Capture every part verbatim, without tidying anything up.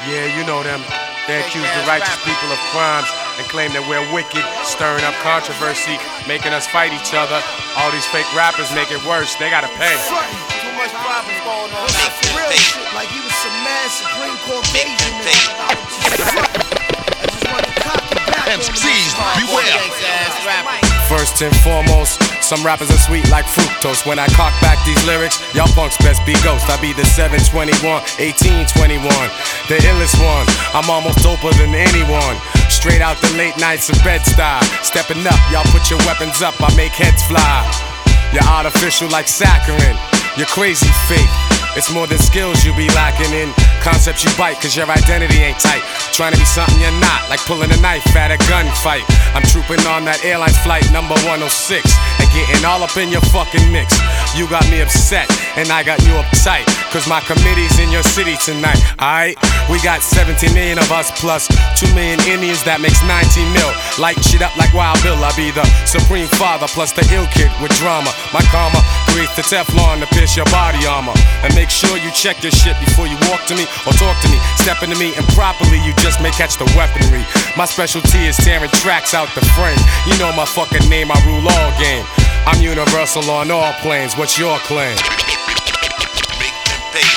Yeah, you know them. They accuse the righteous people of crimes and claim that we're wicked, stirring up controversy, making us fight each other. All these fake rappers make it worse. They gotta pay. Too much problems going on. That's real shit. Like he was some mad Supreme Court Caucasian. I just want to cock it back. M Cs, beware. First and foremost, some rappers are sweet like fructose. When I cock back these lyrics, y'all punks best be ghost. I be the seven twenty-one, eighteen twenty-one, the illest one. I'm almost doper than anyone. Straight out the late nights of Bed-Stuy. Stepping up, y'all put your weapons up, I make heads fly. You're artificial like saccharin. You're crazy fake. It's more than skills you be lacking in. Concepts you bite cause your identity ain't tight. Trying to be something you're not, like pulling a knife at a gunfight. I'm trooping on that airline flight number one oh six and getting all up in your fucking mix. You got me upset and I got you uptight, cause my committee's in your city tonight. Alright, we got seventeen million of us plus two million Indians, that makes nineteen mil. Light shit up like Wild Bill. I be the supreme father plus the ill kid with drama. My karma creates the Teflon to pierce your body armor. And make sure you check your shit before you walk to me or talk to me. Step into me improperly, you just may catch the weaponry. My specialty is tearing tracks out the frame. You know my fucking name, I rule all game. I'm universal on all planes, what's your claim? Make them pay.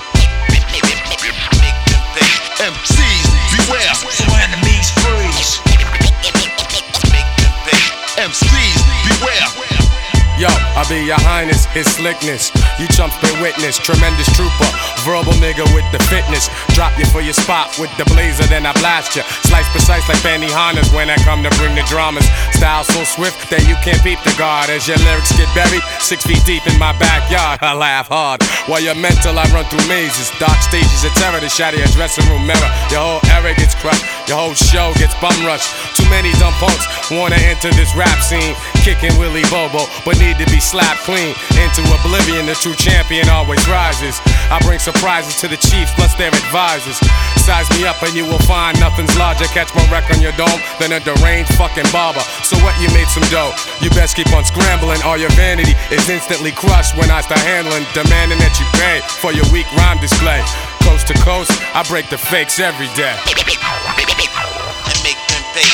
Make them pay. M Cs, beware. So enemies freeze. Make them pay. M Cs, beware. Yo, I be your highness, his slickness. You chumps been witness, tremendous trooper. Verbal nigga with the fitness. Drop you for your spot with the blazer, then I blast you. Slice precise like Benny Hanna's when I come to bring the dramas. Style so swift that you can't peep the guard. As your lyrics get buried, six feet deep in my backyard. I laugh hard. While you're mental, I run through mazes. Dark stages of terror to shatter your dressing room mirror. Your whole era gets crushed, your whole show gets bum rushed. Too many dumb punks wanna enter this rap scene, kicking Willy Bobo, but need to be slapped clean into oblivion. The true champion always rises. I bring surprises to the chiefs plus their advisors. Size me up and you will find nothing's larger. Catch my wreck on your dome than a deranged fucking barber. So what, you made some dough? You best keep on scrambling, or your vanity is instantly crushed when I start handling, demanding that you pay for your weak rhyme display. Coast to coast, I break the fakes every day. And make them pay.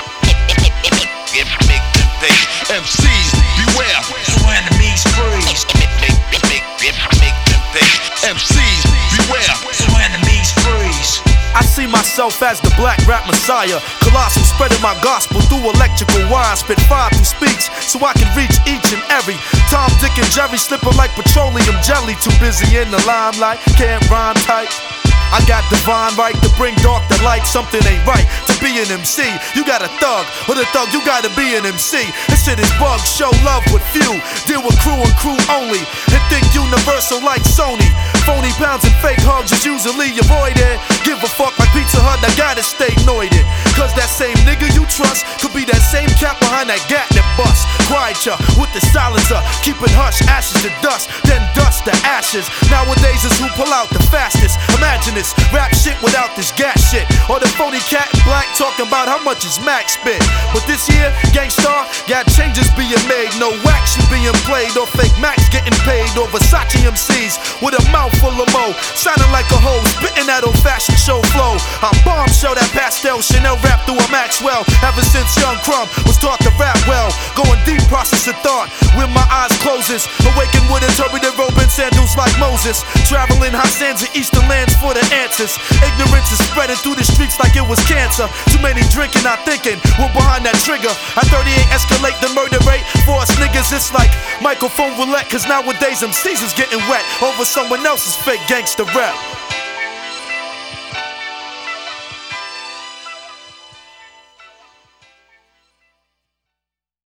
Make them pay. M Cs, beware. So enemies freeze. Make, make, make, make them pay. M Cs, beware. So enemies freeze. I see myself as the black rap messiah, colossal, spreading my gospel through electrical wire. Spit fire through speaks so I can reach each and every. Tom, Dick, and Jerry slipping like petroleum jelly. Too busy in the limelight, can't rhyme tight. I got divine right to bring dark to light. Something ain't right to be an M C. You got a thug, or the thug, you gotta be an M C. This shit is bug, show love with few. Deal with crew and crew only, and think universal like Sony. Phony pounds and fake hugs is usually avoided. Give a fuck like Pizza Hut, I gotta stay noited. Cause that same nigga you trust could be that same cat behind that gat that bust. Quiet ya with the silencer, keep it hush, ashes to dust, then dust to ashes. Nowadays is who pull out the fastest. Imagine this, rap shit without this gas shit. Or the phony cat in black talking about how much his Max spit. But this year, Gangstar, got changes being made. No action being played, or fake Max getting paid. Or Versace M Cs with a mouth full of mo, sounding like a hoe, spitting that old fashioned show flow. I bomb show that pastel Chanel rap through a Maxwell. Ever since young Crumb was taught to rap well, going deep process of thought with my eyes closes. Awaken with a turbulent robe and sandals like Moses. Traveling high sands and eastern lands for the answers. Ignorance is spreading through the streets like it was cancer. Too many drinking, not thinking. We're behind that trigger. I thirty-eight escalate the murder rate. For us niggas, it's like microphone roulette. Cause nowadays M Cs is getting wet over someone else's fake gangster rap.